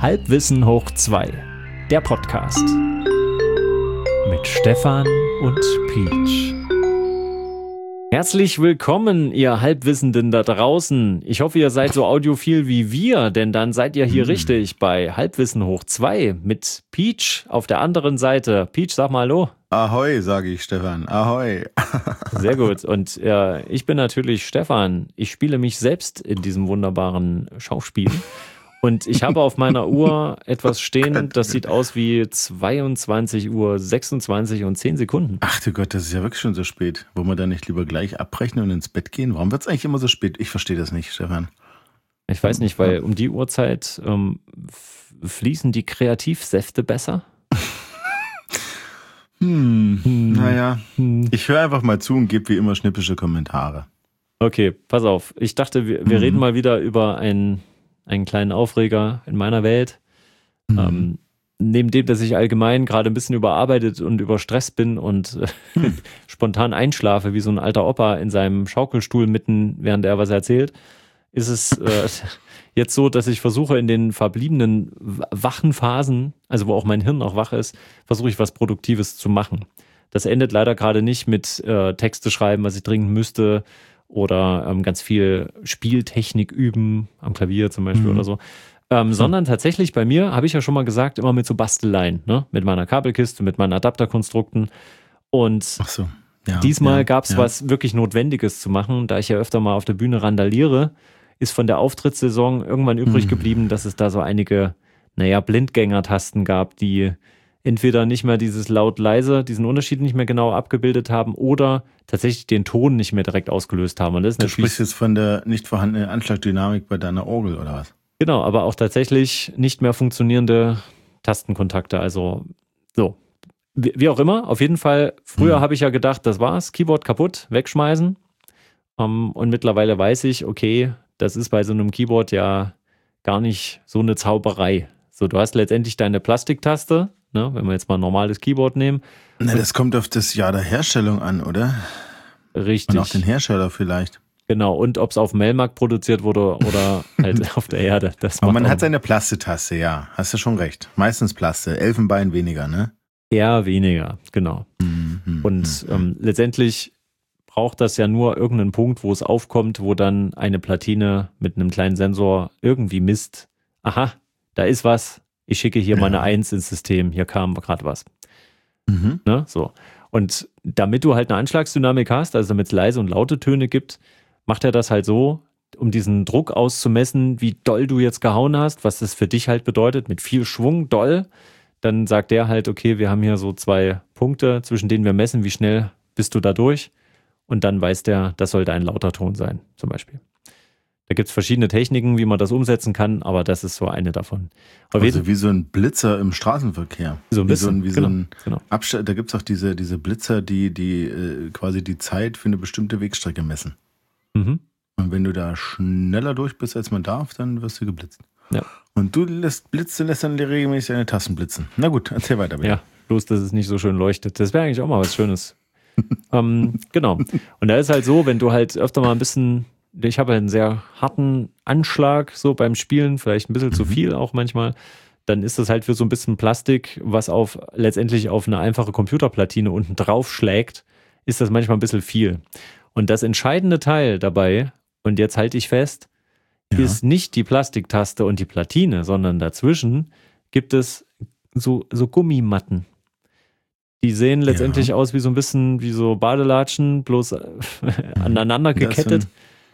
Halbwissen hoch 2, der Podcast mit Stefan und Peach. Herzlich willkommen, ihr Halbwissenden da draußen. Ich hoffe, ihr seid so audiophil wie wir, denn dann seid ihr hier richtig bei Halbwissen hoch 2 mit Peach auf der anderen Seite. Peach, sag mal Hallo. Ahoi, sage ich, Stefan. Ahoi. Sehr gut. Und ich bin natürlich Stefan. Ich spiele mich selbst in diesem wunderbaren Schauspiel. Und ich habe auf meiner Uhr etwas stehen, das sieht aus wie 22:26 und 10 Sekunden. Ach du Gott, das ist ja wirklich schon so spät. Wollen wir da nicht lieber gleich abbrechen und ins Bett gehen? Warum wird es eigentlich immer so spät? Ich verstehe das nicht, Stefan. Ich weiß nicht, weil um die Uhrzeit fließen die Kreativsäfte besser. Naja, ich höre einfach mal zu und gebe wie immer schnippische Kommentare. Okay, pass auf. Ich dachte, wir reden mal wieder über einen kleinen Aufreger in meiner Welt. Neben dem, dass ich allgemein gerade ein bisschen überarbeitet und überstresst bin und spontan einschlafe, wie so ein alter Opa in seinem Schaukelstuhl mitten, während er was erzählt, ist es jetzt so, dass ich versuche, in den verbliebenen wachen Phasen, also wo auch mein Hirn noch wach ist, versuche ich was Produktives zu machen. Das endet leider gerade nicht mit Texte schreiben, was ich dringend müsste, oder ganz viel Spieltechnik üben, am Klavier zum Beispiel oder so. Sondern tatsächlich bei mir, habe ich ja schon mal gesagt, immer mit so Basteleien, ne? Mit meiner Kabelkiste, mit meinen Adapterkonstrukten. Und diesmal gab es was wirklich Notwendiges zu machen, da ich ja öfter mal auf der Bühne randaliere, ist von der Auftrittssaison irgendwann übrig geblieben, dass es da so einige, Blindgängertasten gab, die entweder nicht mehr dieses laut-leise, diesen Unterschied nicht mehr genau abgebildet haben oder tatsächlich den Ton nicht mehr direkt ausgelöst haben. Und das ist du sprichst jetzt von der nicht vorhandenen Anschlagdynamik bei deiner Orgel oder was? Genau, aber auch tatsächlich nicht mehr funktionierende Tastenkontakte. Also so, wie auch immer. Auf jeden Fall, früher habe ich ja gedacht, das war's, Keyboard kaputt, wegschmeißen. Und mittlerweile weiß ich, okay, das ist bei so einem Keyboard ja gar nicht so eine Zauberei. So, du hast letztendlich deine Plastiktaste, ne, wenn wir jetzt mal ein normales Keyboard nehmen. Na, das kommt auf das Jahr der Herstellung an, oder? Richtig. Und auch den Hersteller vielleicht. Genau, und ob es auf dem Melmarkt produziert wurde oder halt auf der Erde. Aber man hat seine Plastetaste, ja. Hast du schon recht. Meistens Plaste. Elfenbein weniger, ne? Eher weniger, genau. Und letztendlich braucht das ja nur irgendeinen Punkt, wo es aufkommt, wo dann eine Platine mit einem kleinen Sensor irgendwie misst. Aha, da ist was. Ich schicke hier mal eine 1 ins System. Hier kam gerade was. Ne? So. Und damit du halt eine Anschlagsdynamik hast, also damit es leise und laute Töne gibt, macht er das halt so, um diesen Druck auszumessen, wie doll du jetzt gehauen hast, was das für dich halt bedeutet, mit viel Schwung, doll. Dann sagt der halt, okay, wir haben hier so 2 Punkte, zwischen denen wir messen, wie schnell bist du da durch. Und dann weiß der, das sollte ein lauter Ton sein, zum Beispiel. Da gibt es verschiedene Techniken, wie man das umsetzen kann, aber das ist so eine davon. Also wie so ein Blitzer im Straßenverkehr. So ein bisschen, genau. Da gibt es auch diese Blitzer, die quasi die Zeit für eine bestimmte Wegstrecke messen. Und wenn du da schneller durch bist, als man darf, dann wirst du geblitzt. Ja. Und du lässt dann regelmäßig eine Tasten blitzen. Na gut, erzähl weiter bitte. Ja, bloß, dass es nicht so schön leuchtet. Das wäre eigentlich auch mal was Schönes. Genau. Und da ist halt so, wenn du halt öfter mal ein bisschen, ich habe halt einen sehr harten Anschlag so beim Spielen, vielleicht ein bisschen zu viel auch manchmal, dann ist das halt für so ein bisschen Plastik, was letztendlich auf eine einfache Computerplatine unten drauf schlägt, ist das manchmal ein bisschen viel. Und das entscheidende Teil dabei, und jetzt halte ich fest, ist nicht die Plastiktaste und die Platine, sondern dazwischen gibt es so Gummimatten. Die sehen letztendlich aus wie so ein bisschen wie so Badelatschen, bloß aneinander gekettet.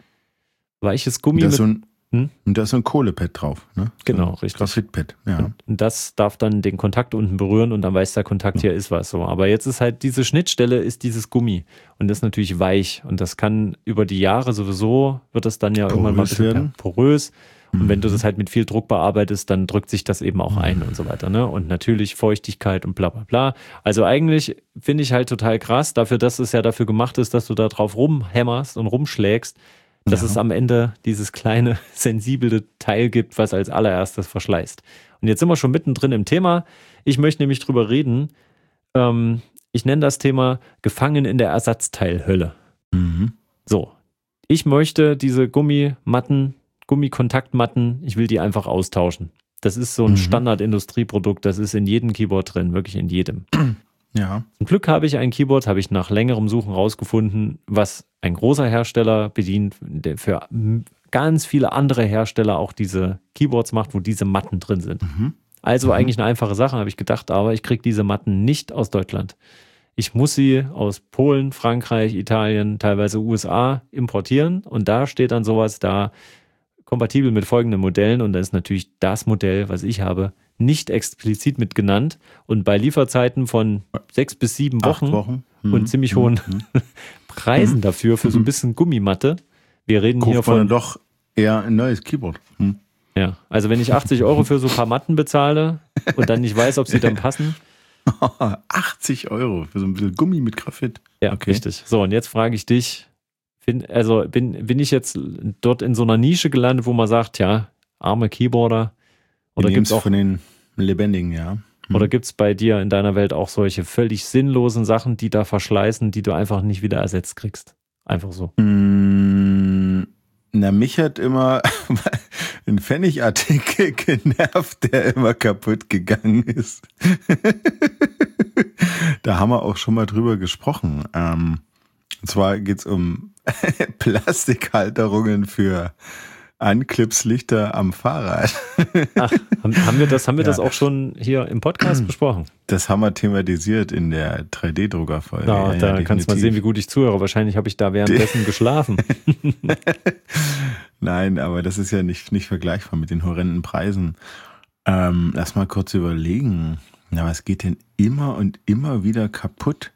Weiches Gummi und da ist so ein Kohlepad drauf, ne? Genau, richtig. Graphitpad, ja. Und das darf dann den Kontakt unten berühren und dann weiß der Kontakt, hier ist was so. Aber jetzt ist halt diese Schnittstelle, ist dieses Gummi. Und das ist natürlich weich. Und das kann über die Jahre sowieso, wird das dann ja irgendwann mal ein bisschen porös. Und wenn du das halt mit viel Druck bearbeitest, dann drückt sich das eben auch ein und so weiter, ne? Und natürlich Feuchtigkeit und bla bla bla. Also eigentlich finde ich halt total krass, dafür, dass es ja dafür gemacht ist, dass du da drauf rumhämmerst und rumschlägst, dass es am Ende dieses kleine, sensible Teil gibt, was als allererstes verschleißt. Und jetzt sind wir schon mittendrin im Thema. Ich möchte nämlich drüber reden. Ich nenne das Thema Gefangen in der Ersatzteilhölle. So, ich möchte diese Gummikontaktmatten, ich will die einfach austauschen. Das ist so ein Standard-Industrieprodukt, das ist in jedem Keyboard drin, wirklich in jedem. Ja. Zum Glück habe ich ein Keyboard, habe ich nach längerem Suchen rausgefunden, was ein großer Hersteller bedient, der für ganz viele andere Hersteller auch diese Keyboards macht, wo diese Matten drin sind. Also eigentlich eine einfache Sache, habe ich gedacht, aber ich kriege diese Matten nicht aus Deutschland. Ich muss sie aus Polen, Frankreich, Italien, teilweise USA importieren und da steht dann sowas da, kompatibel mit folgenden Modellen und da ist natürlich das Modell, was ich habe, nicht explizit mit genannt und bei Lieferzeiten von 6 bis 7 Wochen und ziemlich hohen Preisen dafür, für so ein bisschen Gummimatte. Wir reden hier von... dann doch eher ein neues Keyboard. Ja, also wenn ich 80 € für so ein paar Matten bezahle und dann nicht weiß, ob sie dann passen... 80 € für so ein bisschen Gummi mit Graphit. Ja, okay. Richtig. So, und jetzt frage ich dich, bin ich jetzt dort in so einer Nische gelandet, wo man sagt, ja, arme Keyboarder? Oder gibt es auch von den Lebendigen, ja. Oder gibt es bei dir in deiner Welt auch solche völlig sinnlosen Sachen, die da verschleißen, die du einfach nicht wieder ersetzt kriegst? Einfach so. Na, mich hat immer ein Pfennigartikel genervt, der immer kaputt gegangen ist. Da haben wir auch schon mal drüber gesprochen. Und zwar geht's um Plastikhalterungen für Anknipslichter am Fahrrad. Ach, haben wir das auch schon hier im Podcast besprochen? Das haben wir thematisiert in der 3D-Drucker-Folge. Ja, da kannst du mal sehen, wie gut ich zuhöre. Wahrscheinlich habe ich da währenddessen geschlafen. Nein, aber das ist ja nicht vergleichbar mit den horrenden Preisen. Lass mal kurz überlegen. Na, was geht denn immer und immer wieder kaputt?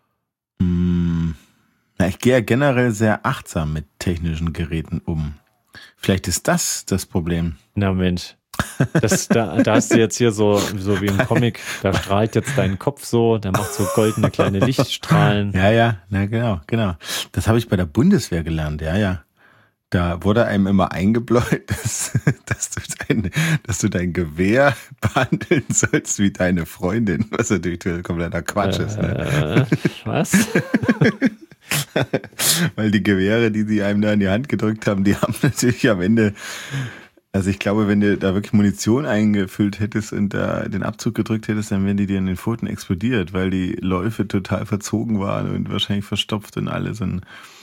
Na, ich gehe ja generell sehr achtsam mit technischen Geräten um. Vielleicht ist das Problem. Na Mensch, da hast du jetzt hier so wie im Comic, da strahlt jetzt dein Kopf so, der macht so goldene kleine Lichtstrahlen. Ja, na genau. Das habe ich bei der Bundeswehr gelernt, ja. Da wurde einem immer eingebläut, dass du dein Gewehr behandeln sollst wie deine Freundin, was natürlich kompletter Quatsch ist. Ne? Was? Weil die Gewehre, die sie einem da in die Hand gedrückt haben, die haben natürlich am Ende, also ich glaube, wenn du da wirklich Munition eingefüllt hättest und da den Abzug gedrückt hättest, dann wären die dir in den Pfoten explodiert, weil die Läufe total verzogen waren und wahrscheinlich verstopft und alles. Und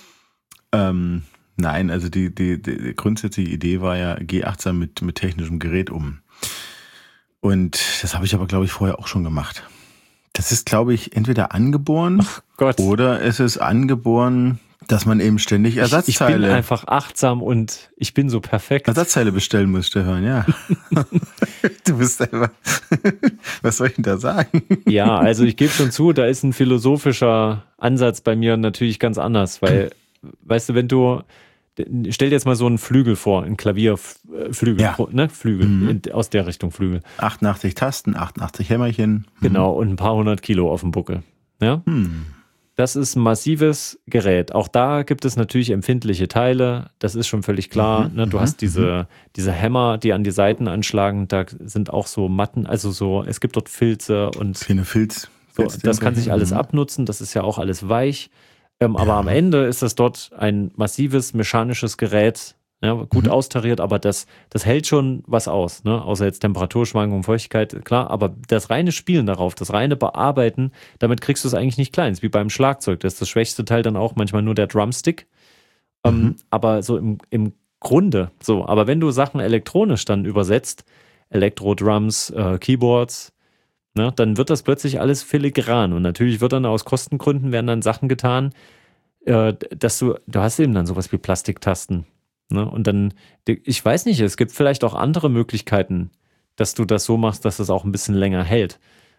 nein, also die grundsätzliche Idee war ja, geh achtsam mit technischem Gerät um. Und das habe ich aber, glaube ich, vorher auch schon gemacht. Das ist, glaube ich, entweder angeboren oder es ist angeboren, dass man eben ständig Ersatzteile... Ich bin einfach achtsam und ich bin so perfekt. Ersatzteile bestellen muss, Stefan, ja. Du bist einfach... Was soll ich denn da sagen? Ja, also ich gebe schon zu, da ist ein philosophischer Ansatz bei mir natürlich ganz anders, weil, weißt du, stell dir jetzt mal so einen Flügel vor, ein Klavierflügel, ja. Ne? Flügel, aus der Richtung Flügel. 88 Tasten, 88 Hämmerchen. Genau, und ein paar 100 Kilo auf dem Buckel. Ja? Das ist ein massives Gerät. Auch da gibt es natürlich empfindliche Teile, das ist schon völlig klar. Ne? Du hast diese Hämmer, die an die Seiten anschlagen, da sind auch so Matten, also so, es gibt dort Filze und Filz. So, das kann sich alles abnutzen, das ist ja auch alles weich. Aber am Ende ist das dort ein massives mechanisches Gerät, ja, gut austariert, aber das hält schon was aus, ne? Außer jetzt Temperaturschwankungen, Feuchtigkeit, klar, aber das reine Spielen darauf, das reine Bearbeiten, damit kriegst du es eigentlich nicht klein. Das ist wie beim Schlagzeug, das ist das schwächste Teil dann auch manchmal nur der Drumstick, aber so im Grunde so. Aber wenn du Sachen elektronisch dann übersetzt, Elektro-Drums, Keyboards, ne, dann wird das plötzlich alles filigran und natürlich wird dann aus Kostengründen werden dann Sachen getan, dass du hast eben dann sowas wie Plastiktasten, ne, und dann, ich weiß nicht, es gibt vielleicht auch andere Möglichkeiten, dass du das so machst, dass es auch ein bisschen länger hält.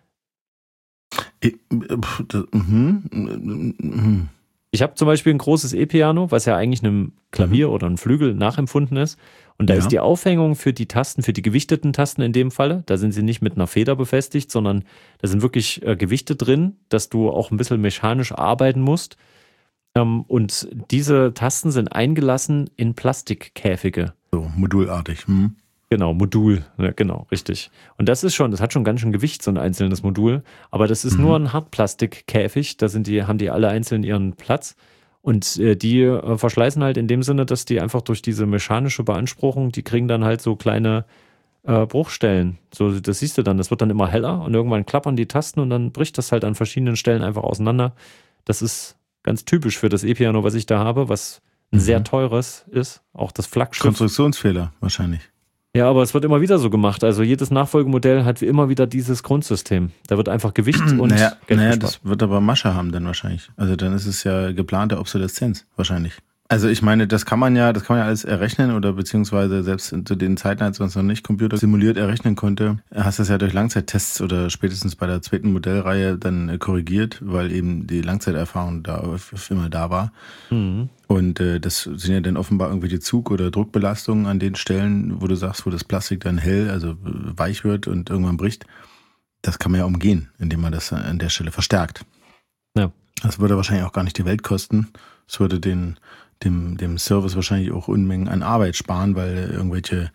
Ich habe zum Beispiel ein großes E-Piano, was ja eigentlich einem Klavier oder einem Flügel nachempfunden ist. Und da ist die Aufhängung für die Tasten, für die gewichteten Tasten in dem Falle, da sind sie nicht mit einer Feder befestigt, sondern da sind wirklich Gewichte drin, dass du auch ein bisschen mechanisch arbeiten musst. Und diese Tasten sind eingelassen in Plastikkäfige. So, modulartig. Genau, Modul, ja, genau, richtig. Und das hat schon ganz schön Gewicht, so ein einzelnes Modul. Aber das ist nur ein Hartplastikkäfig, da haben die alle einzeln ihren Platz. Und die verschleißen halt in dem Sinne, dass die einfach durch diese mechanische Beanspruchung, die kriegen dann halt so kleine Bruchstellen. So, das siehst du dann, das wird dann immer heller und irgendwann klappern die Tasten und dann bricht das halt an verschiedenen Stellen einfach auseinander. Das ist ganz typisch für das E-Piano, was ich da habe, was ein sehr teures ist, auch das Flaggschiff. Konstruktionsfehler wahrscheinlich. Ja, aber es wird immer wieder so gemacht. Also jedes Nachfolgemodell hat wie immer wieder dieses Grundsystem. Da wird einfach Gewicht und Geld gespart. Das wird aber Masche haben dann wahrscheinlich. Also dann ist es ja geplante Obsoleszenz wahrscheinlich. Also ich meine, das kann man ja alles errechnen oder beziehungsweise selbst zu den Zeiten, als man es noch nicht Computer simuliert errechnen konnte, hast du es ja durch Langzeittests oder spätestens bei der zweiten Modellreihe dann korrigiert, weil eben die Langzeiterfahrung da immer da war. Mhm. Und das sind ja dann offenbar irgendwelche Zug- oder Druckbelastungen an den Stellen, wo du sagst, wo das Plastik dann hell, also weich wird und irgendwann bricht. Das kann man ja umgehen, indem man das an der Stelle verstärkt. Ja. Das würde wahrscheinlich auch gar nicht die Welt kosten. Es würde dem Service wahrscheinlich auch Unmengen an Arbeit sparen, weil irgendwelche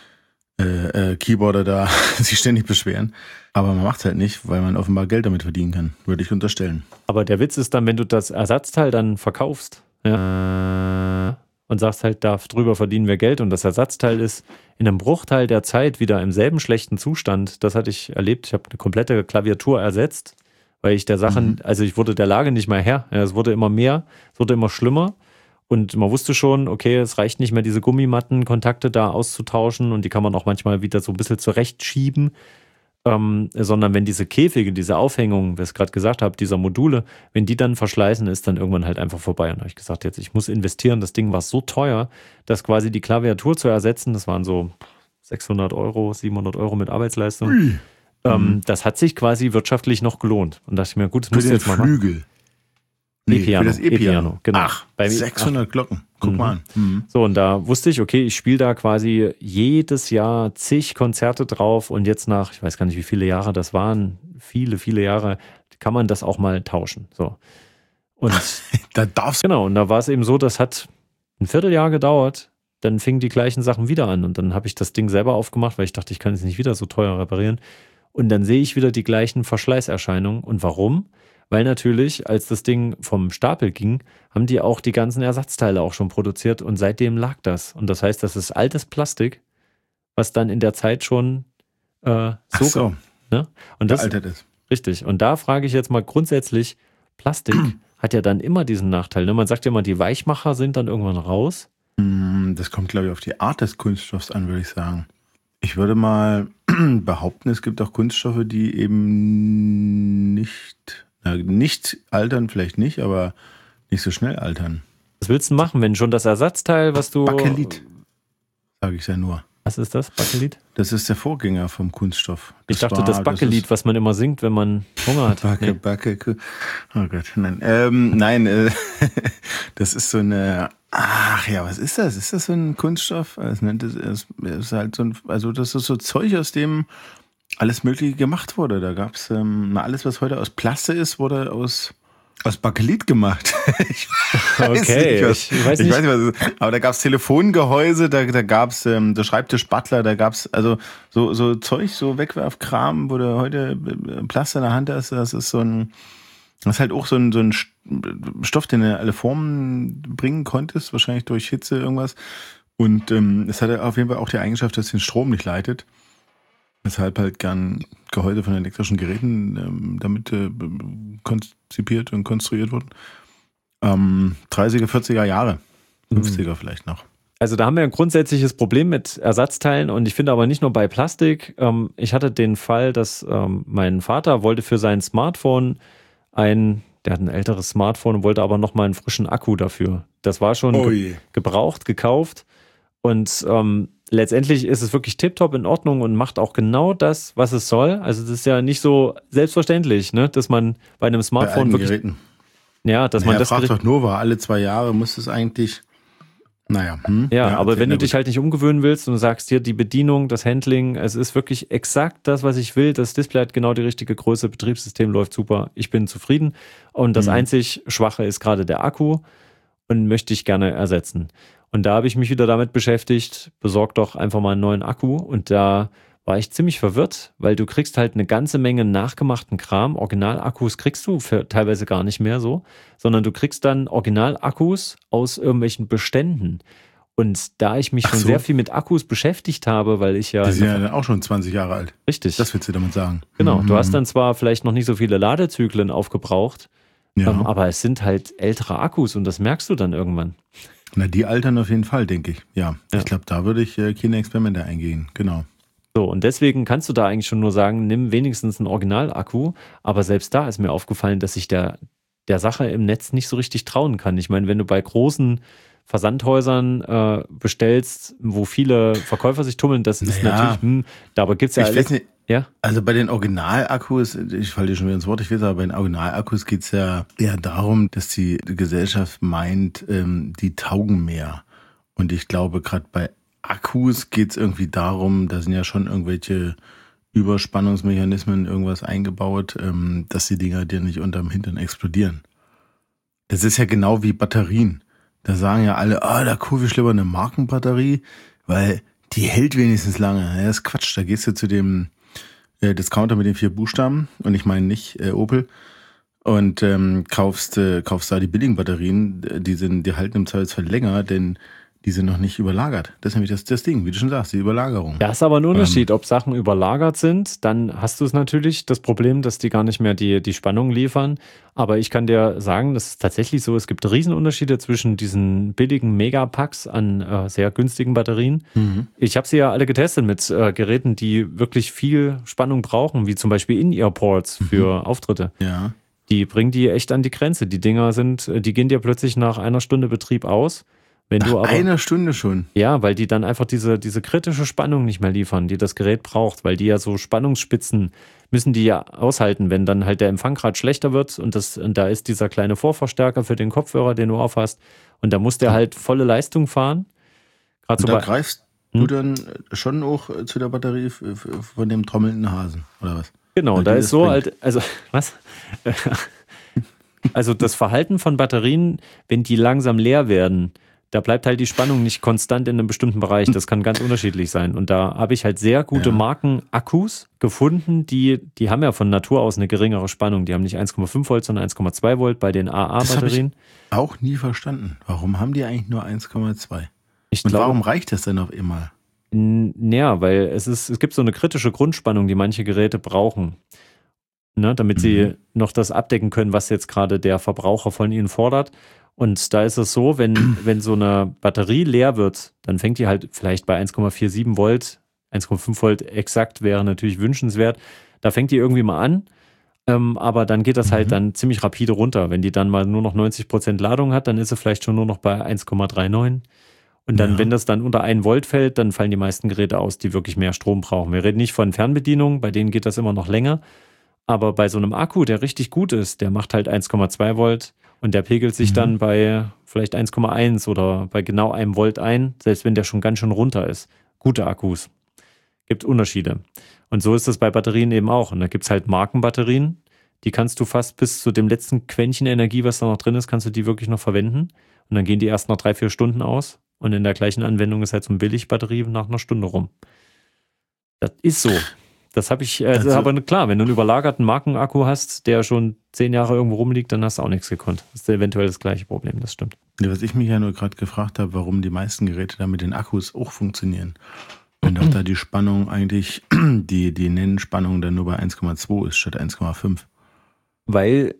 Keyboarder da sich ständig beschweren. Aber man macht es halt nicht, weil man offenbar Geld damit verdienen kann, würde ich unterstellen. Aber der Witz ist dann, wenn du das Ersatzteil dann verkaufst, ja, und sagst halt, drüber verdienen wir Geld und das Ersatzteil ist in einem Bruchteil der Zeit wieder im selben schlechten Zustand. Das hatte ich erlebt. Ich habe eine komplette Klaviatur ersetzt, weil ich ich wurde der Lage nicht mehr Herr. Ja, es wurde immer mehr, es wurde immer schlimmer. Und man wusste schon, okay, es reicht nicht mehr, diese Gummimattenkontakte da auszutauschen und die kann man auch manchmal wieder so ein bisschen zurechtschieben, sondern wenn diese Käfige, diese Aufhängung, wie ich es gerade gesagt habe, dieser Module, wenn die dann verschleißen, ist dann irgendwann halt einfach vorbei. Und da habe ich gesagt, jetzt, ich muss investieren. Das Ding war so teuer, dass quasi die Klaviatur zu ersetzen, das waren so 600 Euro, 700 Euro mit Arbeitsleistung. Das hat sich quasi wirtschaftlich noch gelohnt. Und da dachte ich mir, gut, das muss ich jetzt mal machen. Flügel. Nee, für das E-Piano. Genau. Ach, 600 Glocken. Guck mal an. Mhm. So, und da wusste ich, okay, ich spiele da quasi jedes Jahr zig Konzerte drauf und jetzt nach, ich weiß gar nicht, wie viele Jahre das waren, viele, viele Jahre, kann man das auch mal tauschen. So. Und da darfst genau, und da war es eben so, das hat ein Vierteljahr gedauert, dann fingen die gleichen Sachen wieder an und dann habe ich das Ding selber aufgemacht, weil ich dachte, ich kann es nicht wieder so teuer reparieren. Und dann sehe ich wieder die gleichen Verschleißerscheinungen. Und warum? Weil natürlich, als das Ding vom Stapel ging, haben die auch die ganzen Ersatzteile auch schon produziert und seitdem lag das. Und das heißt, das ist altes Plastik, was dann in der Zeit schon ne? Und das gealtert ist. Richtig. Und da frage ich jetzt mal grundsätzlich, Plastik hat ja dann immer diesen Nachteil. Ne? Man sagt ja immer, die Weichmacher sind dann irgendwann raus. Das kommt, glaube ich, auf die Art des Kunststoffs an, würde ich sagen. Ich würde mal behaupten, es gibt auch Kunststoffe, die eben nicht altern, vielleicht nicht, aber nicht so schnell altern. Was willst du machen, wenn schon das Ersatzteil, was du... Bakelit, sage ich ja nur. Was ist das, Bakelit? Das ist der Vorgänger vom Kunststoff. Ich dachte, das Bakelit, was man immer singt, wenn man Hunger hat. Backe. Oh Gott, nein. Das ist so eine... Ach ja, was ist das? Ist das so ein Kunststoff? Es ist halt so ein... Also das ist so Zeug, aus dem alles Mögliche gemacht wurde. Da gab es alles, was heute aus Plaste ist, wurde aus Bakelit gemacht. Ich weiß nicht, was es ist. Aber da gab es Telefongehäuse, da gab es so Schreibtischbutler, da gab es also so Zeug, so Wegwerfkram, wo du heute Plaste in der Hand hast. Das ist halt auch so ein Stoff, den du in alle Formen bringen konntest, wahrscheinlich durch Hitze irgendwas. Und es hat auf jeden Fall auch die Eigenschaft, dass es den Strom nicht leitet. Weshalb halt gern Gehäuse von elektrischen Geräten damit konzipiert und konstruiert wurden. 30er, 40er Jahre, 50er vielleicht noch. Also da haben wir ein grundsätzliches Problem mit Ersatzteilen und ich finde aber nicht nur bei Plastik. Ich hatte den Fall, dass mein Vater wollte für sein Smartphone der hat ein älteres Smartphone und wollte aber nochmal einen frischen Akku dafür. Das war schon gebraucht, gekauft und letztendlich ist es wirklich tiptop in Ordnung und macht auch genau das, was es soll. Also das ist ja nicht so selbstverständlich, ne, dass man bei einem Smartphone wirklich... Geräten. Ja, dass man das... fragt doch Nova, alle 2 Jahre muss es eigentlich... aber wenn du dich halt nicht umgewöhnen willst und du sagst hier, die Bedienung, das Handling, es ist wirklich exakt das, was ich will. Das Display hat genau die richtige Größe, Betriebssystem läuft super, ich bin zufrieden. Und das einzig Schwache ist gerade der Akku und möchte ich gerne ersetzen. Und da habe ich mich wieder damit beschäftigt, besorg doch einfach mal einen neuen Akku. Und da war ich ziemlich verwirrt, weil du kriegst halt eine ganze Menge nachgemachten Kram. Originalakkus kriegst du teilweise gar nicht mehr so, sondern du kriegst dann Originalakkus aus irgendwelchen Beständen. Und da ich mich schon sehr viel mit Akkus beschäftigt habe, weil ich ja... Die sind ja dann auch schon 20 Jahre alt. Richtig. Das willst du damit sagen. Genau, du hast dann zwar vielleicht noch nicht so viele Ladezyklen aufgebraucht, aber es sind halt ältere Akkus und das merkst du dann irgendwann. Na, die altern auf jeden Fall, denke ich. Ja. Ich glaube, da würde ich keine Experimente eingehen. Genau. So, und deswegen kannst du da eigentlich schon nur sagen, nimm wenigstens einen Original-Akku. Aber selbst da ist mir aufgefallen, dass ich der Sache im Netz nicht so richtig trauen kann. Ich meine, wenn du bei großen Versandhäusern bestellst, wo viele Verkäufer sich tummeln, das ist natürlich, aber gibt es ja alles. Ja? Also bei den Originalakkus, ich falle dir schon wieder ins Wort, ich weiß, aber bei den Originalakkus geht es ja eher darum, dass die Gesellschaft meint, die taugen mehr. Und ich glaube, gerade bei Akkus geht es irgendwie darum, da sind ja schon irgendwelche Überspannungsmechanismen, irgendwas eingebaut, dass die Dinger dir nicht unterm Hintern explodieren. Das ist ja genau wie Batterien. Da sagen ja alle, da kaufe ich lieber eine Markenbatterie, weil die hält wenigstens lange. Ja, das ist Quatsch, da gehst du zu dem Discounter mit den 4 Buchstaben, und ich meine nicht Opel, und kaufst da die billigen Batterien, die halten im Zweifelsfall länger, denn die sind noch nicht überlagert. Das ist nämlich das Ding, wie du schon sagst, die Überlagerung. Ja, ist aber ein Unterschied. Ob Sachen überlagert sind, dann hast du es natürlich, das Problem, dass die gar nicht mehr die Spannung liefern. Aber ich kann dir sagen, das ist tatsächlich so, es gibt Riesenunterschiede zwischen diesen billigen Megapacks an sehr günstigen Batterien. Mhm. Ich habe sie ja alle getestet mit Geräten, die wirklich viel Spannung brauchen, wie zum Beispiel In-Ear-Ports für Auftritte. Ja. Die bringen die echt an die Grenze. Die Dinger die gehen dir plötzlich nach einer Stunde Betrieb aus. Nach einer Stunde schon? Ja, weil die dann einfach diese kritische Spannung nicht mehr liefern, die das Gerät braucht, weil die ja so Spannungsspitzen müssen die ja aushalten, wenn dann halt der Empfang gerade schlechter wird und da ist dieser kleine Vorverstärker für den Kopfhörer, den du aufhast, und da muss der halt volle Leistung fahren. Und da greifst du dann schon auch zu der Batterie von dem trommelnden Hasen, oder was? Genau, da ist so halt, also was? Also das Verhalten von Batterien, wenn die langsam leer werden, da bleibt halt die Spannung nicht konstant in einem bestimmten Bereich. Das kann ganz unterschiedlich sein. Und da habe ich halt sehr gute Marken-Akkus gefunden, die haben ja von Natur aus eine geringere Spannung. Die haben nicht 1,5 Volt, sondern 1,2 Volt bei den AA-Batterien. Das habe ich auch nie verstanden. Warum haben die eigentlich nur 1,2? Und warum reicht das denn auf einmal? Ja, weil es gibt so eine kritische Grundspannung, die manche Geräte brauchen. Ne, damit sie noch das abdecken können, was jetzt gerade der Verbraucher von ihnen fordert. Und da ist es so, wenn so eine Batterie leer wird, dann fängt die halt vielleicht bei 1,47 Volt, 1,5 Volt exakt wäre natürlich wünschenswert. Da fängt die irgendwie mal an, aber dann geht das halt dann ziemlich rapide runter. Wenn die dann mal nur noch 90% Ladung hat, dann ist sie vielleicht schon nur noch bei 1,39. Und dann, wenn das dann unter 1 Volt fällt, dann fallen die meisten Geräte aus, die wirklich mehr Strom brauchen. Wir reden nicht von Fernbedienungen, bei denen geht das immer noch länger. Aber bei so einem Akku, der richtig gut ist, der macht halt 1,2 Volt und der pegelt sich dann bei vielleicht 1,1 oder bei genau 1 Volt ein, selbst wenn der schon ganz schön runter ist. Gute Akkus. Gibt Unterschiede. Und so ist das bei Batterien eben auch. Und da gibt es halt Markenbatterien, die kannst du fast bis zu dem letzten Quäntchen Energie, was da noch drin ist, kannst du die wirklich noch verwenden. Und dann gehen die erst nach 3-4 Stunden aus. Und in der gleichen Anwendung ist halt so eine Billigbatterie nach einer Stunde rum. Das ist so. Das habe ich, aber klar, wenn du einen überlagerten Markenakku hast, der schon 10 Jahre irgendwo rumliegt, dann hast du auch nichts gekonnt. Das ist eventuell das gleiche Problem, das stimmt. Ja, was ich mich ja nur gerade gefragt habe, warum die meisten Geräte da mit den Akkus auch funktionieren. Wenn doch da die Spannung eigentlich, die Nennspannung dann nur bei 1,2 ist statt 1,5. Weil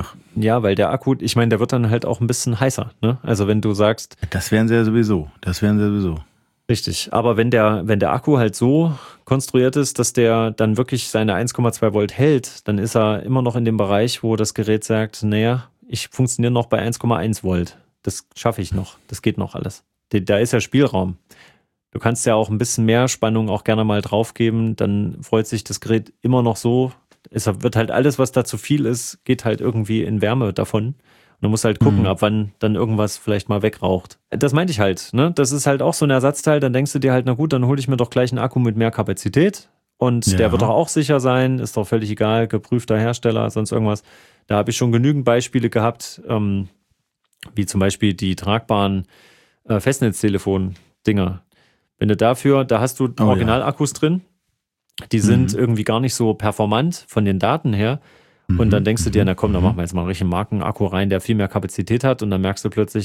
der Akku, ich meine, der wird dann halt auch ein bisschen heißer, ne? Also wenn du sagst... Das wären sie ja sowieso. Richtig, aber wenn der Akku halt so konstruiert ist, dass der dann wirklich seine 1,2 Volt hält, dann ist er immer noch in dem Bereich, wo das Gerät sagt, naja, ich funktioniere noch bei 1,1 Volt. Das schaffe ich noch, das geht noch alles. Da ist ja Spielraum. Du kannst ja auch ein bisschen mehr Spannung auch gerne mal draufgeben, dann freut sich das Gerät immer noch so. Es wird halt alles, was da zu viel ist, geht halt irgendwie in Wärme davon. Und du musst halt gucken, ab wann dann irgendwas vielleicht mal wegraucht. Das meinte ich halt, ne? Das ist halt auch so ein Ersatzteil, dann denkst du dir halt, na gut, dann hole ich mir doch gleich einen Akku mit mehr Kapazität und der wird doch auch sicher sein, ist doch völlig egal, geprüfter Hersteller, sonst irgendwas. Da habe ich schon genügend Beispiele gehabt, wie zum Beispiel die tragbaren Festnetztelefon-Dinger. Wenn du da hast du Originalakkus drin, die sind irgendwie gar nicht so performant von den Daten her. Und dann denkst du dir, na komm, da machen wir jetzt mal einen richtigen Markenakku rein, der viel mehr Kapazität hat. Und dann merkst du plötzlich,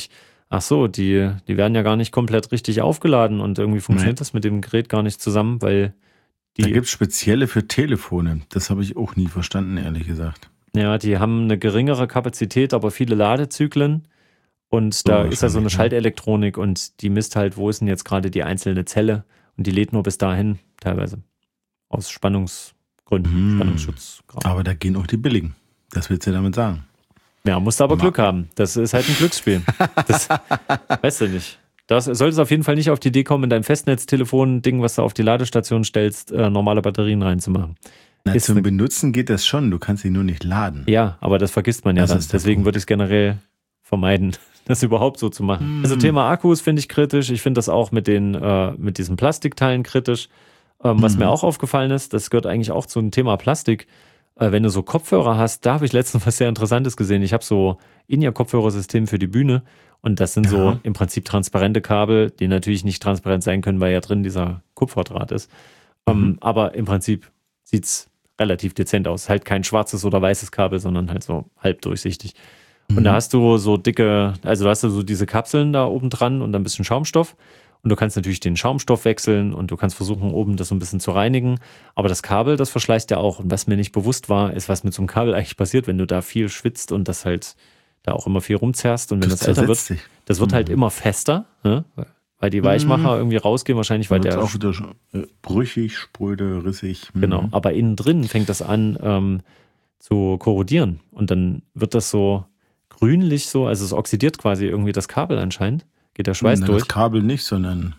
Ach so, die werden ja gar nicht komplett richtig aufgeladen und irgendwie funktioniert das mit dem Gerät gar nicht zusammen, weil da gibt es spezielle für Telefone. Das habe ich auch nie verstanden, ehrlich gesagt. Ja, die haben eine geringere Kapazität, aber viele Ladezyklen. Und da ist ja so eine Schaltelektronik und die misst halt, wo ist denn jetzt gerade die einzelne Zelle und die lädt nur bis dahin, teilweise. Aus Spannungsgründen, Spannungsschutzgrad. Aber da gehen auch die billigen. Das willst du damit sagen. Ja, musst du aber Glück haben. Das ist halt ein Glücksspiel. Das weißt du nicht. Da solltest du auf jeden Fall nicht auf die Idee kommen, in dein Festnetztelefon-Ding, was du auf die Ladestation stellst, normale Batterien reinzumachen. Na, zum Benutzen geht das schon, du kannst sie nur nicht laden. Ja, aber das vergisst man ja dann. Deswegen würde ich es generell vermeiden, das überhaupt so zu machen. Also Thema Akkus finde ich kritisch. Ich finde das auch mit diesen Plastikteilen kritisch. Was mir auch aufgefallen ist, das gehört eigentlich auch zu einem Thema Plastik. Wenn du so Kopfhörer hast, da habe ich letztens was sehr Interessantes gesehen. Ich habe so In-Ear-Kopfhörersystem für die Bühne und das sind so im Prinzip transparente Kabel, die natürlich nicht transparent sein können, weil ja drin dieser Kupferdraht ist. Aber im Prinzip sieht es relativ dezent aus. Halt kein schwarzes oder weißes Kabel, sondern halt so halb durchsichtig. Und da hast du so dicke, also da hast du so diese Kapseln da oben dran und dann ein bisschen Schaumstoff. Und du kannst natürlich den Schaumstoff wechseln und du kannst versuchen, oben das so ein bisschen zu reinigen. Aber das Kabel, das verschleißt ja auch. Und was mir nicht bewusst war, ist, was mit so einem Kabel eigentlich passiert, wenn du da viel schwitzt und das halt da auch immer viel rumzerrst. Und wenn das älter wird, das wird halt immer fester, ne? Weil die Weichmacher irgendwie rausgehen, wahrscheinlich, weil der auch wieder brüchig, spröde, rissig. Genau, aber innen drin fängt das an zu korrodieren. Und dann wird das so grünlich so, also es oxidiert quasi irgendwie das Kabel anscheinend. Geht der Schweiß durch? Das Kabel nicht, sondern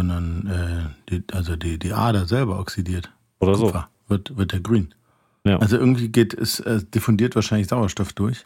die Ader selber oxidiert. Oder Kupfer so. Wird der grün. Ja. Also irgendwie diffundiert wahrscheinlich Sauerstoff durch.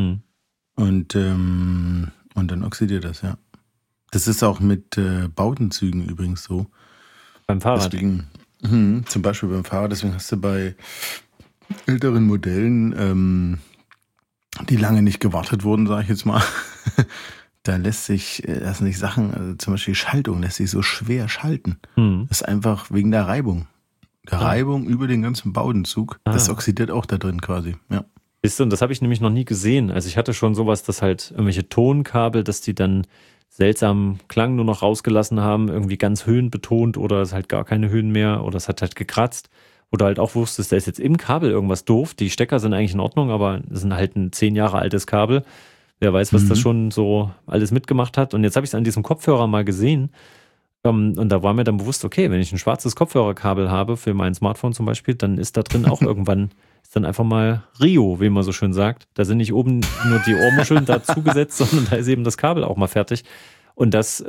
Und dann oxidiert das, ja. Das ist auch mit Bowdenzügen übrigens so. Beim Fahrrad? Deswegen, zum Beispiel beim Fahrrad, deswegen hast du bei älteren Modellen, die lange nicht gewartet wurden, sage ich jetzt mal, da lassen sich Sachen, also zum Beispiel Schaltung, lässt sich so schwer schalten. Das ist einfach wegen der Reibung. Reibung über den ganzen Bowdenzug. Das oxidiert auch da drin quasi, ja. Siehst du, und das habe ich nämlich noch nie gesehen. Also ich hatte schon sowas, dass halt irgendwelche Tonkabel, dass die dann seltsamen Klang nur noch rausgelassen haben, irgendwie ganz höhenbetont oder es halt gar keine Höhen mehr oder es hat halt gekratzt. Oder halt auch wusstest, da ist jetzt im Kabel irgendwas doof. Die Stecker sind eigentlich in Ordnung, aber es ist halt ein 10 Jahre altes Kabel. Wer weiß, was das schon so alles mitgemacht hat. Und jetzt habe ich es an diesem Kopfhörer mal gesehen. Und da war mir dann bewusst, okay, wenn ich ein schwarzes Kopfhörerkabel habe, für mein Smartphone zum Beispiel, dann ist da drin auch irgendwann, ist dann einfach mal Rio, wie man so schön sagt. Da sind nicht oben nur die Ohrmuscheln dazugesetzt, sondern da ist eben das Kabel auch mal fertig. Und das,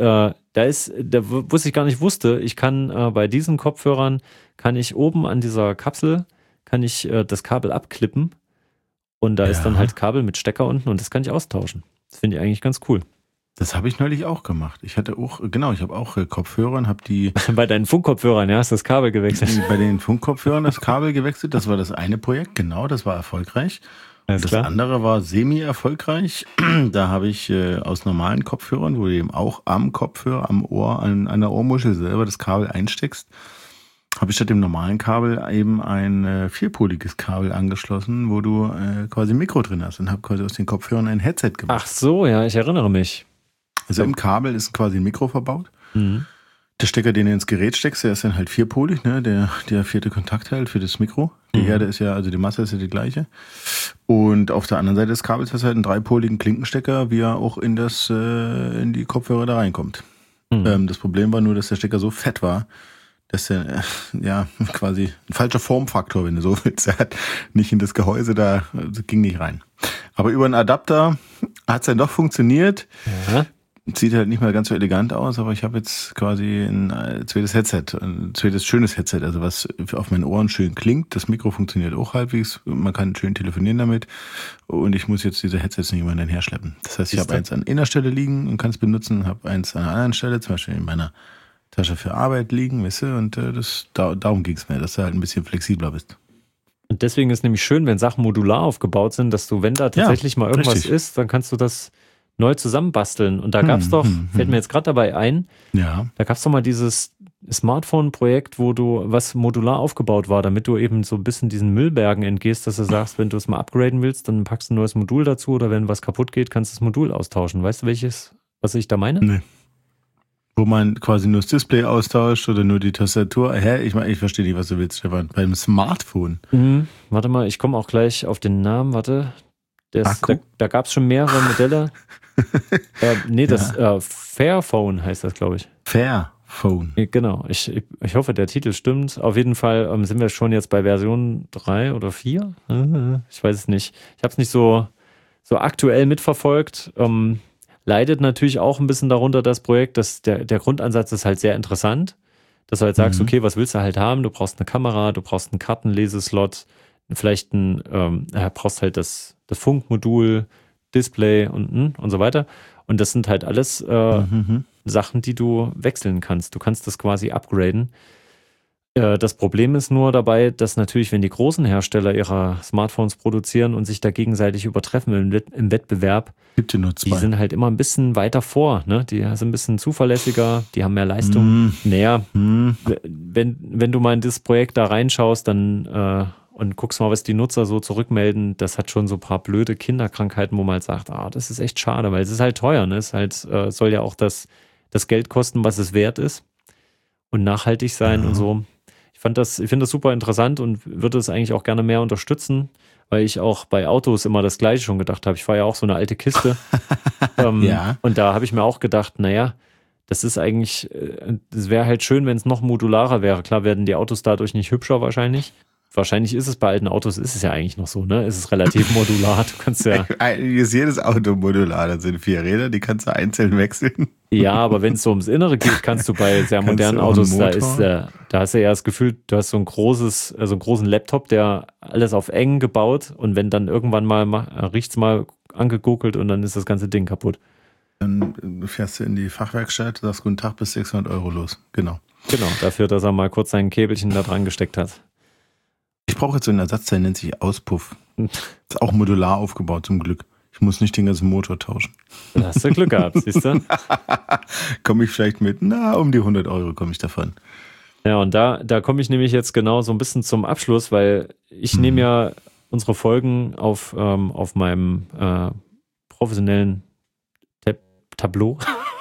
was ich gar nicht wusste, ich kann bei diesen Kopfhörern, kann ich oben an dieser Kapsel, kann ich das Kabel abklippen. Und da ist dann halt Kabel mit Stecker unten und das kann ich austauschen. Das finde ich eigentlich ganz cool. Das habe ich neulich auch gemacht. Ich habe auch Kopfhörer und habe die... Bei deinen Funkkopfhörern, ja, hast du das Kabel gewechselt. Bei den Funkkopfhörern das Kabel gewechselt. Das war das eine Projekt, genau, das war erfolgreich. Das andere war semi-erfolgreich. Da habe ich aus normalen Kopfhörern, wo du eben auch am Kopfhörer, am Ohr, an der Ohrmuschel selber das Kabel einsteckst, habe ich statt dem normalen Kabel eben ein 4-poliges Kabel angeschlossen, wo du quasi ein Mikro drin hast und habe quasi aus den Kopfhörern ein Headset gemacht. Ach so, ja, ich erinnere mich. Also im Kabel ist quasi ein Mikro verbaut. Der Stecker, den du ins Gerät steckst, der ist dann halt 4-polig, ne? Der 4. Kontakt halt für das Mikro. Die Herde ist ja, also die Masse ist ja die gleiche. Und auf der anderen Seite des Kabels hast du halt einen 3-poligen Klinkenstecker, wie er auch in die Kopfhörer da reinkommt. Das Problem war nur, dass der Stecker so fett war, dass der, quasi ein falscher Formfaktor, wenn du so willst. Er hat nicht in das Gehäuse da, ging nicht rein. Aber über einen Adapter hat es dann doch funktioniert. Ja. Sieht halt nicht mehr ganz so elegant aus, aber ich habe jetzt quasi ein zweites Headset, ein zweites schönes Headset, also was auf meinen Ohren schön klingt. Das Mikro funktioniert auch halbwegs, man kann schön telefonieren damit und ich muss jetzt diese Headsets nicht immer dann herschleppen. Das heißt, ich habe eins an einer Stelle liegen und kann es benutzen, habe eins an einer anderen Stelle, zum Beispiel in meiner Tasche für Arbeit liegen, weißt du, und darum ging es mir, dass du halt ein bisschen flexibler bist. Und deswegen ist nämlich schön, wenn Sachen modular aufgebaut sind, dass du, wenn da tatsächlich mal irgendwas ist, dann kannst du das neu zusammenbasteln. Und da gab es fällt mir jetzt gerade dabei ein, da gab es doch mal dieses Smartphone-Projekt, was modular aufgebaut war, damit du eben so ein bisschen diesen Müllbergen entgehst, dass du sagst, wenn du es mal upgraden willst, dann packst du ein neues Modul dazu oder wenn was kaputt geht, kannst du das Modul austauschen. Weißt du, welches was ich da meine? Nee. Wo man quasi nur das Display austauscht oder nur die Tastatur. Ich verstehe nicht, was du willst, Stefan. Beim Smartphone. Warte mal, ich komme auch gleich auf den Namen. Warte. Akku? Da gab es schon mehrere Modelle. Das Fairphone heißt das, glaube ich. Fairphone. Genau. Ich hoffe, der Titel stimmt. Auf jeden Fall sind wir schon jetzt bei Version 3 oder 4. Ich weiß es nicht. Ich habe es nicht so aktuell mitverfolgt. Leidet natürlich auch ein bisschen darunter das Projekt, dass der Grundansatz ist halt sehr interessant, dass du halt sagst, okay, was willst du halt haben? Du brauchst eine Kamera, du brauchst einen Kartenleseslot, vielleicht brauchst halt das Funkmodul, Display und so weiter. Und das sind halt alles Sachen, die du wechseln kannst. Du kannst das quasi upgraden. Das Problem ist nur dabei, dass natürlich, wenn die großen Hersteller ihre Smartphones produzieren und sich da gegenseitig übertreffen im Wettbewerb, gibt nur 2. Die sind halt immer ein bisschen weiter vor. Ne? Die sind ein bisschen zuverlässiger, die haben mehr Leistung. Wenn du mal in das Projekt da reinschaust, dann und guckst mal, was die Nutzer so zurückmelden, das hat schon so ein paar blöde Kinderkrankheiten, wo man halt sagt, das ist echt schade, weil es ist halt teuer. Ne? Es ist halt, soll ja auch das Geld kosten, was es wert ist und nachhaltig sein und so. Ich finde das super interessant und würde es eigentlich auch gerne mehr unterstützen, weil ich auch bei Autos immer das Gleiche schon gedacht habe. Ich fahre ja auch so eine alte Kiste. Und da habe ich mir auch gedacht, naja, das ist eigentlich, das wäre halt schön, wenn es noch modularer wäre. Klar werden die Autos dadurch nicht hübscher wahrscheinlich. Wahrscheinlich ist es bei alten Autos, ist es ja eigentlich noch so, ne? Es ist relativ modular. Du kannst ja. Eigentlich ist jedes Auto modular. Das sind 4 Räder, die kannst du einzeln wechseln. Ja, aber wenn es so ums Innere geht, kannst du bei sehr modernen Autos, da hast du ja das Gefühl, du hast so einen großen Laptop, der alles auf eng gebaut und wenn dann irgendwann mal riecht's mal angeguckelt und dann ist das ganze Ding kaputt. Dann fährst du in die Fachwerkstatt, sagst guten Tag, bis 600 € los. Genau, dafür, dass er mal kurz sein Käbelchen da dran gesteckt hat. Ich brauche jetzt so einen Ersatzteil, nennt sich Auspuff. Ist auch modular aufgebaut, zum Glück. Ich muss nicht den ganzen Motor tauschen. Da hast du Glück gehabt, siehst du? Komme ich vielleicht mit, um die 100 € komme ich davon. Ja, und da komme ich nämlich jetzt genau so ein bisschen zum Abschluss, weil ich nehme ja unsere Folgen auf meinem professionellen Tableau.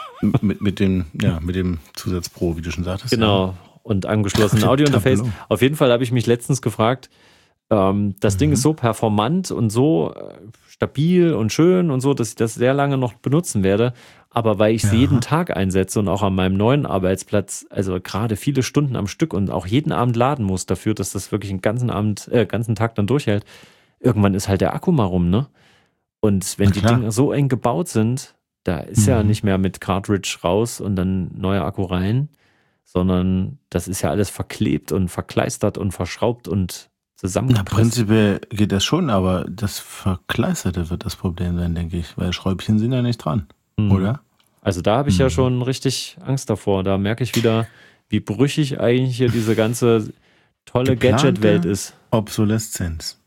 mit dem Zusatz Pro, wie du schon sagtest. Genau. Ja. Und angeschlossenen Audiointerface. Auf jeden Fall habe ich mich letztens gefragt, das Ding ist so performant und so stabil und schön und so, dass ich das sehr lange noch benutzen werde. Aber weil ich es jeden Tag einsetze und auch an meinem neuen Arbeitsplatz, also gerade viele Stunden am Stück und auch jeden Abend laden muss dafür, dass das wirklich einen ganzen Tag dann durchhält, irgendwann ist halt der Akku mal rum, ne? Und wenn die Dinge so eng gebaut sind, da ist ja nicht mehr mit Cartridge raus und dann neuer Akku rein, sondern das ist ja alles verklebt und verkleistert und verschraubt und zusammengepresst. Prinzipiell geht das schon, aber das Verkleisterte wird das Problem sein, denke ich, weil Schräubchen sind ja nicht dran, oder? Also da habe ich ja schon richtig Angst davor. Da merke ich wieder, wie brüchig eigentlich hier diese ganze tolle Gadget-Welt ist. Obsoleszenz.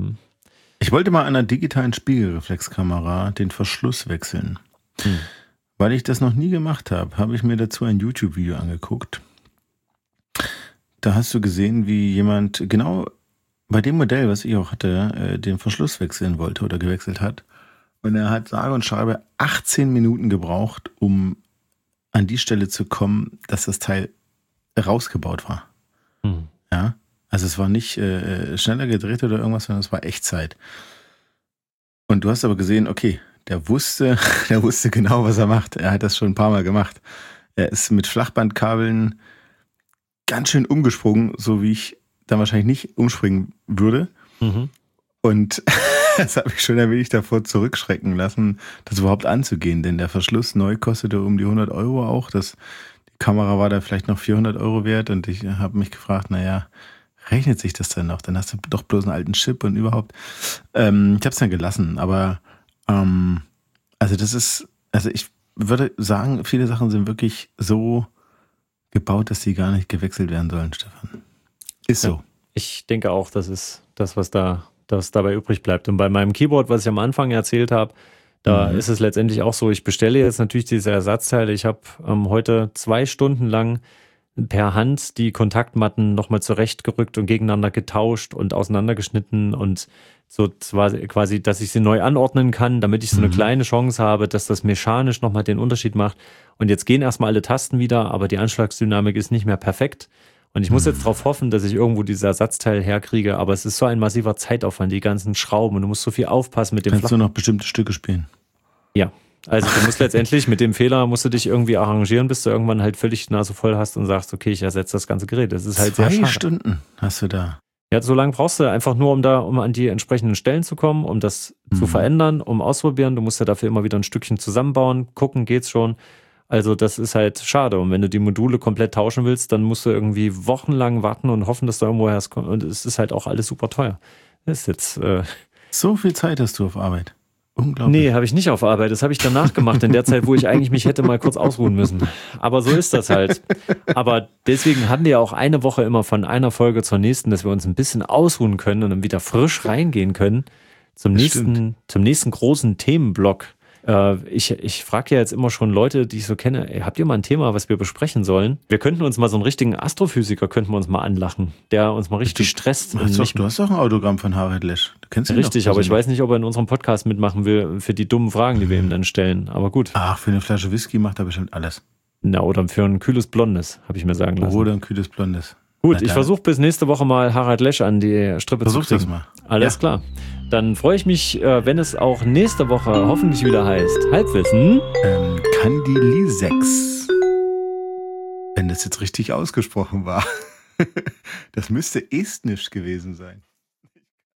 Ich wollte mal an einer digitalen Spiegelreflexkamera den Verschluss wechseln. Weil ich das noch nie gemacht habe, habe ich mir dazu ein YouTube-Video angeguckt. Da hast du gesehen, wie jemand genau bei dem Modell, was ich auch hatte, den Verschluss wechseln wollte oder gewechselt hat. Und er hat sage und schreibe 18 Minuten gebraucht, um an die Stelle zu kommen, dass das Teil rausgebaut war. Ja, also es war nicht schneller gedreht oder irgendwas, sondern es war Echtzeit. Und du hast aber gesehen, okay, der wusste genau, was er macht. Er hat das schon ein paar Mal gemacht. Er ist mit Flachbandkabeln ganz schön umgesprungen, so wie ich dann wahrscheinlich nicht umspringen würde. Und das hat mich schon ein wenig davor zurückschrecken lassen, das überhaupt anzugehen. Denn der Verschluss neu kostete um die 100 € auch. Die Kamera war da vielleicht noch 400 € wert. Und ich habe mich gefragt, rechnet sich das denn noch? Dann hast du doch bloß einen alten Chip und überhaupt. Ich habe es dann gelassen, aber ich würde sagen, viele Sachen sind wirklich so gebaut, dass sie gar nicht gewechselt werden sollen, Stefan. Ist so. Ich denke auch, das ist das, was dabei übrig bleibt. Und bei meinem Keyboard, was ich am Anfang erzählt habe, da ist es letztendlich auch so, ich bestelle jetzt natürlich diese Ersatzteile. Ich habe heute 2 Stunden lang per Hand die Kontaktmatten nochmal zurechtgerückt und gegeneinander getauscht und auseinandergeschnitten und so quasi, dass ich sie neu anordnen kann, damit ich so eine kleine Chance habe, dass das mechanisch nochmal den Unterschied macht. Und jetzt gehen erstmal alle Tasten wieder, aber die Anschlagsdynamik ist nicht mehr perfekt. Und ich muss jetzt darauf hoffen, dass ich irgendwo dieses Ersatzteil herkriege, aber es ist so ein massiver Zeitaufwand, die ganzen Schrauben, und du musst so viel aufpassen mit dem Kannst du noch bestimmte Stücke spielen? Ja, also du musst letztendlich mit dem Fehler, musst du dich irgendwie arrangieren, bis du irgendwann halt völlig die Nase voll hast und sagst, okay, ich ersetze das ganze Gerät. Das ist halt 2 sehr schade. Stunden hast du da. Ja, so lange brauchst du einfach nur, um an die entsprechenden Stellen zu kommen, um das zu verändern, um ausprobieren. Du musst ja dafür immer wieder ein Stückchen zusammenbauen, gucken, geht's schon. Also das ist halt schade. Und wenn du die Module komplett tauschen willst, dann musst du irgendwie wochenlang warten und hoffen, dass da irgendwo herkommt. Und es ist halt auch alles super teuer. Das ist jetzt... So viel Zeit hast du auf Arbeit. Unglaublich. Nee, habe ich nicht auf Arbeit. Das habe ich danach gemacht, in der Zeit, wo ich eigentlich mich hätte mal kurz ausruhen müssen. Aber so ist das halt. Aber deswegen haben wir ja auch eine Woche immer von einer Folge zur nächsten, dass wir uns ein bisschen ausruhen können und dann wieder frisch reingehen können zum nächsten großen Themenblock. Ich frage ja jetzt immer schon Leute, die ich so kenne, ey, habt ihr mal ein Thema, was wir besprechen sollen? Wir könnten uns mal so einen richtigen Astrophysiker mal anlachen, der uns mal richtig stresst. Du hast doch ein Autogramm von Harald Lesch. Du kennst ihn richtig, doch, aber ich weiß nicht, ob er in unserem Podcast mitmachen will für die dummen Fragen, die wir ihm dann stellen. Aber gut. Ach, für eine Flasche Whisky macht er bestimmt alles. Na, oder für ein kühles Blondes, habe ich mir sagen lassen. Oder ein kühles Blondes. Gut, ich versuche bis nächste Woche mal Harald Lesch an die Strippe zu kriegen. Versuch das mal. Alles klar. Dann freue ich mich, wenn es auch nächste Woche hoffentlich wieder heißt Halbwissen. Candili-6. Wenn das jetzt richtig ausgesprochen war. Das müsste estnisch gewesen sein.